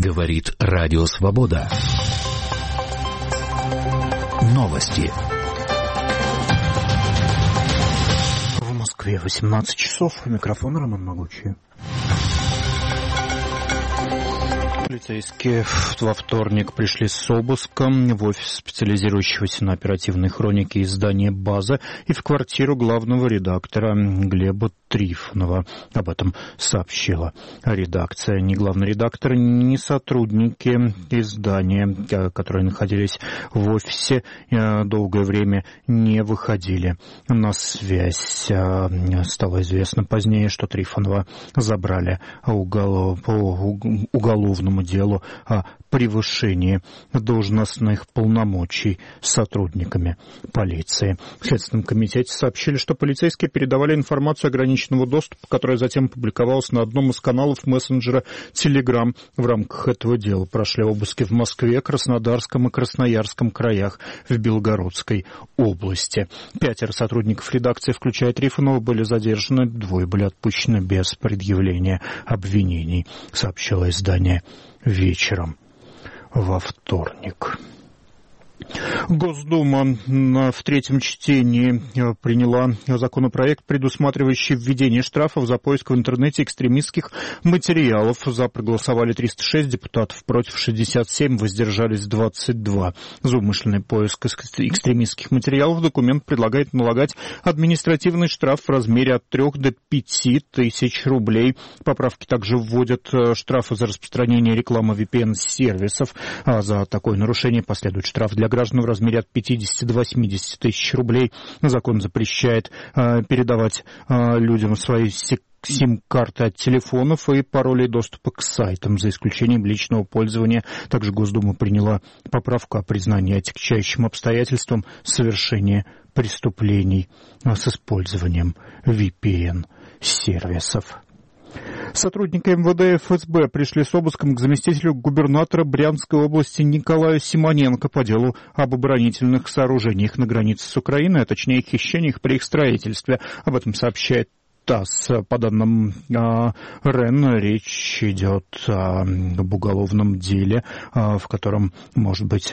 Говорит Радио Свобода. Новости. В Москве 18 часов. Микрофон Роман Могучий. Полицейские во вторник пришли с обыском в офис специализирующегося на оперативной хронике издания «База» и в квартиру главного редактора Глеба Трифонова. Об этом сообщила редакция. Ни главный редактор, ни сотрудники издания, которые находились в офисе, долгое время не выходили на связь. Стало известно позднее, что Трифонова забрали по уголовному делу о превышении должностных полномочий сотрудниками полиции. В Следственном комитете сообщили, что полицейские передавали информацию ограниченного доступа, которая затем публиковалась на одном из каналов мессенджера Telegram. В рамках этого дела прошли обыски в Москве, Краснодарском и Красноярском краях, в Белгородской области. 5 сотрудников редакции, включая Трифонова, были задержаны, 2 были отпущены без предъявления обвинений, сообщило издание вечером во вторник. Госдума в третьем чтении приняла законопроект, предусматривающий введение штрафов за поиск в интернете экстремистских материалов. За проголосовали 306 депутатов, против 67, воздержались 22. За умышленный поиск экстремистских материалов документ предлагает налагать административный штраф в размере от 3 до 5 тысяч рублей. Поправки также вводят штрафы за распространение рекламы VPN-сервисов. А за такое нарушение последует штраф для граждан в размере от 50 до 80 тысяч рублей. Закон запрещает передавать людям свои сим-карты от телефонов и паролей доступа к сайтам, за исключением личного пользования. Также Госдума приняла поправку о признании отягчающим обстоятельством совершения преступлений с использованием VPN-сервисов. Сотрудники МВД и ФСБ пришли с обыском к заместителю губернатора Брянской области Николаю Симоненко по делу об оборонительных сооружениях на границе с Украиной, а точнее хищениях при их строительстве. Об этом сообщает ТАСС. По данным РЕН, речь идет об уголовном деле, в котором может быть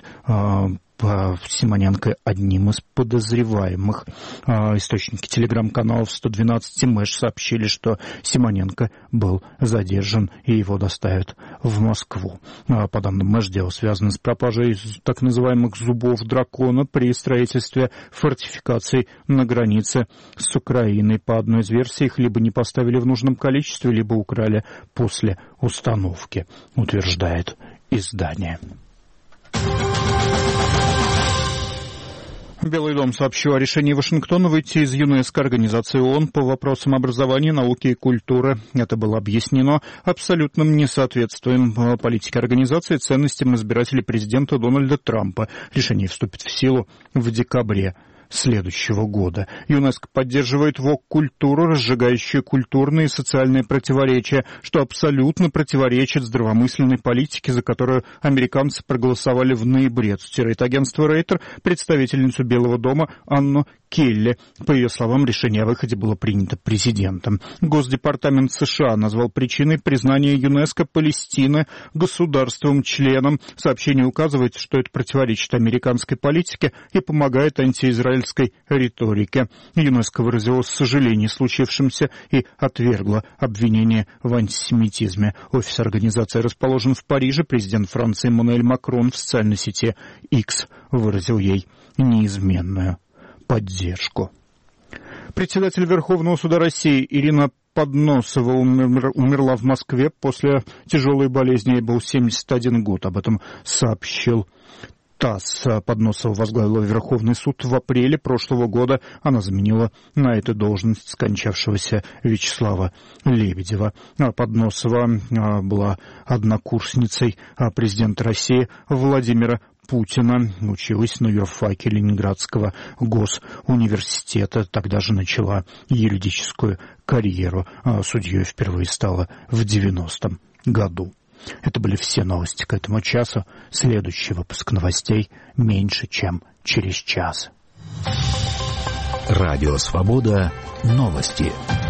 Симоненко одним из подозреваемых. Источники телеграм-каналов 112 и МЭШ сообщили, что Симоненко был задержан и его доставят в Москву. По данным МЭШ, дело связано с пропажей так называемых зубов дракона при строительстве фортификаций на границе с Украиной. По одной из версий, их либо не поставили в нужном количестве, либо украли после установки, утверждает издание. Белый дом сообщил о решении Вашингтона выйти из ЮНЕСКО, организации ООН по вопросам образования, науки и культуры. Это было объяснено абсолютным несоответствием политики организации ценностям избирателей президента Дональда Трампа. Решение вступит в силу в декабре следующего года. ЮНЕСКО поддерживает ВОК-культуру, разжигающую культурные и социальные противоречия, что абсолютно противоречит здравомысленной политике, за которую американцы проголосовали в ноябре, цитирует агентство Рейтер представительницу Белого дома Анну Келли. По ее словам, решение о выходе было принято президентом. Госдепартамент США назвал причиной признания ЮНЕСКО Палестины государством-членом. Сообщение указывает, что это противоречит американской политике и помогает антиизраильской риторике. ЮНЕСКО выразило сожаление случившемся и отвергло обвинение в антисемитизме. Офис организации расположен в Париже. Президент Франции Эммануэль Макрон в социальной сети X выразил ей неизменную поддержку. Председатель Верховного суда России Ирина Подносова умерла в Москве после тяжелой болезни. Ей был 71 год. Об этом сообщил ТАСС. Подносова возглавила Верховный суд в апреле прошлого года. Она заменила на эту должность скончавшегося Вячеслава Лебедева. Подносова была однокурсницей президента России Владимира Путина, училась на юрфаке Ленинградского госуниверситета. Тогда же начала юридическую карьеру. Судьей впервые стала в 90-м году. Это были все новости к этому часу. Следующий выпуск новостей меньше, чем через час. Радио Свобода. Новости.